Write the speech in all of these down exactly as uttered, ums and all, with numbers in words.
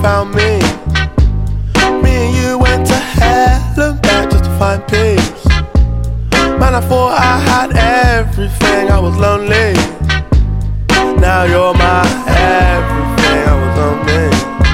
found me. Me and you went to hell and back just to find peace. Man, I thought I had everything, I was lonely. Now you're my everything, I was on me.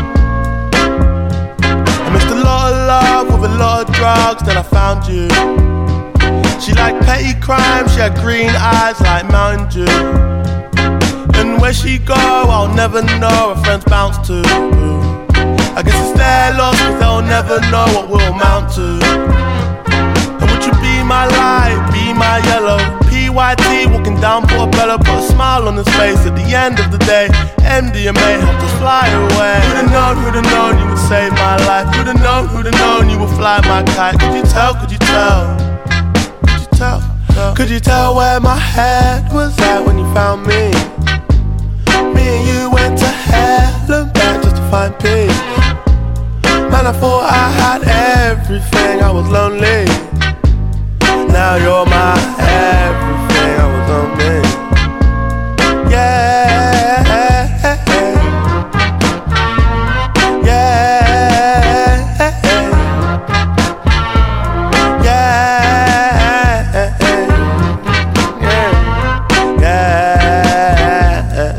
I missed a lot of love with a lot of drugs, then I found you. She liked petty crime, she had green eyes like Mountain Dew. And where she go, I'll never know, her friends bounce to. I guess it's their loss, cause they'll never know what we'll amount to. And would you be my light, be my yellow? P Y T walking down Portobello, put a smile on his face at the end of the day. M D M A helped us fly away. Who'd have known, who'd have known you would save my life? Who'd have known, who'd have known you would fly my kite? Could you tell, could you tell? Could you tell? Could you tell where my head was at when you found me? Me and you went to hell and back just to find peace. Man, I thought I had everything, I was lonely. Now you're my everything, I was on me. Yeah, yeah, yeah, yeah, yeah.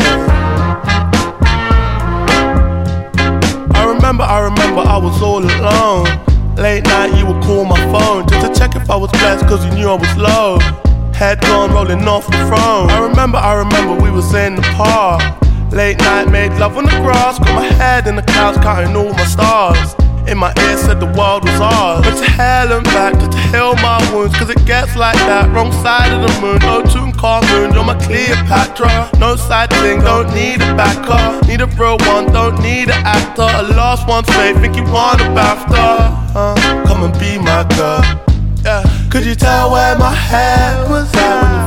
I remember, I remember I was all alone. Late night you would call my phone just to check if I was blessed, cause you knew I was low. Head gone rolling off the throne. I remember, I remember we was in the park. Late night made love on the grass. Got my head in the clouds counting all my stars. In my ear said the world was ours. Went to hell and back just to heal my wounds, cause it gets like that. Wrong side of the moon, no Tutankhamun. You're my Cleopatra. No side thing, don't need a backer. Need a real one, don't need an actor. A lost one's faith, think you want a BAFTA. Uh, come and be my girl. Yeah. Could you tell where my head was at when you